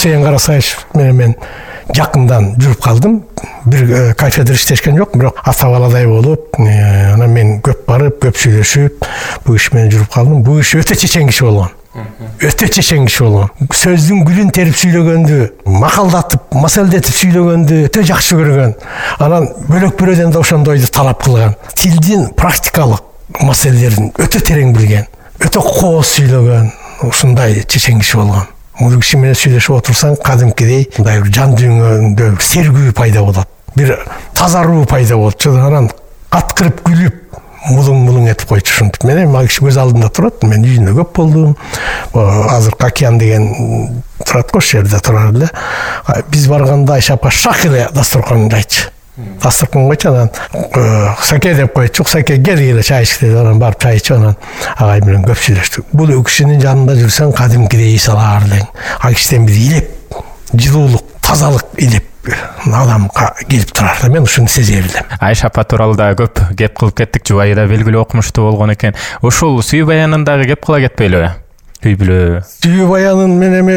Кусейин Карасаевич менен мен жакындан жүрүп калдым. Бир кафедрада иштешкен жок, бирок ата баладай болуп, анан мен көп барып, көп сүйлөшүп, бул киши менен жүрүп калдым. Бул киши өтө чечен киши болгон. Өтө чечен киши болгон. Сөздүн гүлүн терип сүйлөгөндү, макалдатып, маселдетип сүйлөгөндү өтө жакшы көргөн. Анан бөлөк бирөөдөн да ошондойду талап кылган. Тилдин практикалык маселелерин өтө терең билген, өтө кооз сүйлөгөн, ушундай чечен киши болгон. Бул киши менен сүйлөшүп отурсаң, кадимкидей мындай бир жан дүйнөңдө сергүү пайда болот. Бир тазаруу пайда болот. Анан каткырып күлүп, мулуң этип койчу ушинтип. Мен ал киши көз алдымда турат. Мен үйүндө көп болдум. Азыр Океан деген турат го, ошол жерде турар эле. Биз барганда Айша апа шак эле дасторкон жайчу. Дасторкон койчу, анан Саке деп койчу. Саке кел чай ич деп, анан барып чай ичип, анан агай менен көп сүйлөштүк. Бул кишинин жанында жүрсөң, кадимкидей эс алар элең. Ал кишиден бир илеп, жылуулук, тазалык илеп адамга келип турар. Мен ушуну сезе билем. Айша апа тууралуу да көп кеп кылып кеттик. Жубайы да белгилүү окумуштуу болгон экен. Ушул сүйүү баянындагы кеп кыла кетпейлиби? Сүйүү баянын мен эми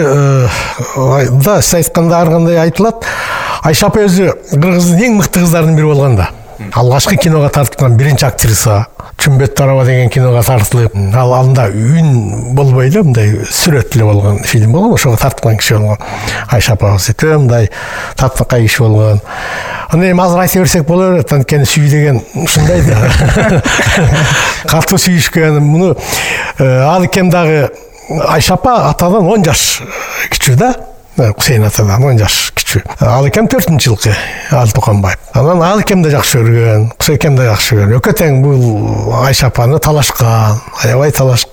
да сиз айтканда ар кандай айтылат. Айша апа өзү Кыргыздын эң мыкты кыздарынын бири болгон да. Алгачкы киного тартылган биринчи актриса. Чүмбөт тараба деген киного тартылып, ал анда үн болбой эле, мындай сүрөт эле болгон фильм болгон, ошого тартылган киши болгон. Айша апабыз өтө мындай таптакай киши болгон. Аны эми азыр айта берсек боло берет, анткени сүйүү деген ушундай да. Катуу сүйүшкөн, муну ал экен дагы Айша апа атадан 10 жаш кичүү да. Кусейин атадан 10 жаш кичүү. Ал экен 4-чү жылкы Ал Токонбаев. Анан ал экен да жакшы көргөн, Кусей экен да жакшы көргөн. Өкө тең бул Айша апаны талашкан, аябай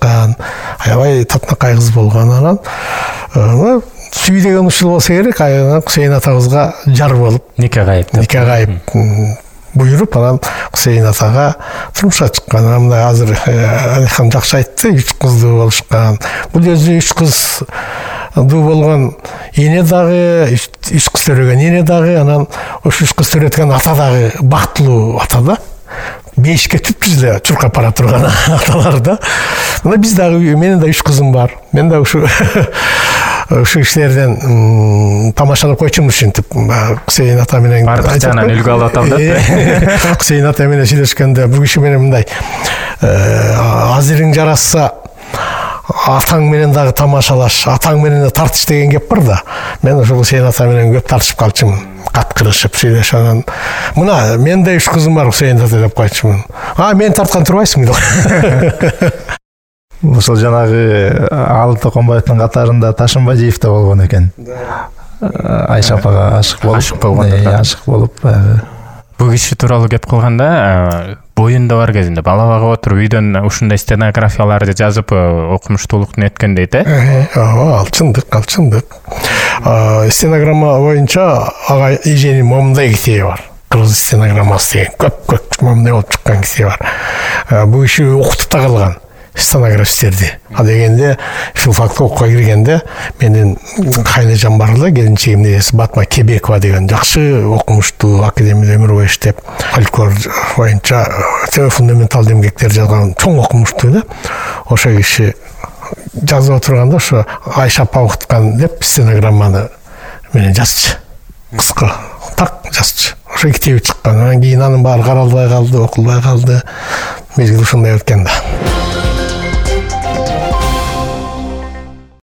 татынакай кыз болгон. Анан сүйүү деген ушул болсо керек, Кусейин атабызга жар болуп, нике кайып буйруп, анан Кусейин атага турмушка чыккан. Мындай азыр Алихан жакшы айтты, 3 кыздуу болушкан. Бул өзү 3 кыз болгон эне дагы, 3 кыз төрөгөн эне дагы, анан ошо 3 кыз төрөткөн ата дагы бактылуу ата да. 5ке түпсүз эле чуркап бара турган аталар да. Мына биз дагы, менин да 3 кызым бар. Мен да ушу кишилерден тамашалап койчумун ушинтип. Кусейин ата менен бардык жагынан үлгү алып атам да. Кусейин ата менен сүйлөшкөндө бул киши менен мындай азырың жарасса атаң менен дагы тамашалаш, атаң менен тартыш деген кеп бар да. Мен ошол Кусейин ата менен көп тартышып калчумун. Каткырышып сүйлөшүп, анан мына менде 3 кызым бар, Кусейин ата деп койчумун. Мен тарткан турбайсың деп. Ошол жанагы Ал Токонбаевдин катарында Ташынбажиев да болгон экен. Айша апага ашык болуп. Бул киши тууралуу кеп кылганда, боюнда бар кезинде бала багып отуруп үйдөн ушундай стенографияларды жазып окумуштуулуктун өткөн дейт, Ал чындык. Стенограмма боюнча ага Иженин момундай китеби бар. Кыргыз стенограммасы деген көп момундай болуп чыккан китеби бар. Бул киши окутуп да калган стенографисттерди. Ал дегенде филфакка окууга киргенде менин кайнажам бар эле, келинчегим нерси Батма Кебекова деген жакшы окумуштуу, академияда өмүр бою иштеп, фольклор боюнча өтө фундаменталдуу эмгектер жазган чоң окумуштуу да. Ошо киши жазып отурганда ошо Айша апа окуткан деп стенограмманы менен жазчы. Кыска так жазчы. Ошо китеби чыккан. Анан кийин анын баары каралбай калды, окулбай калды. Мезгил ушундай өткөн да.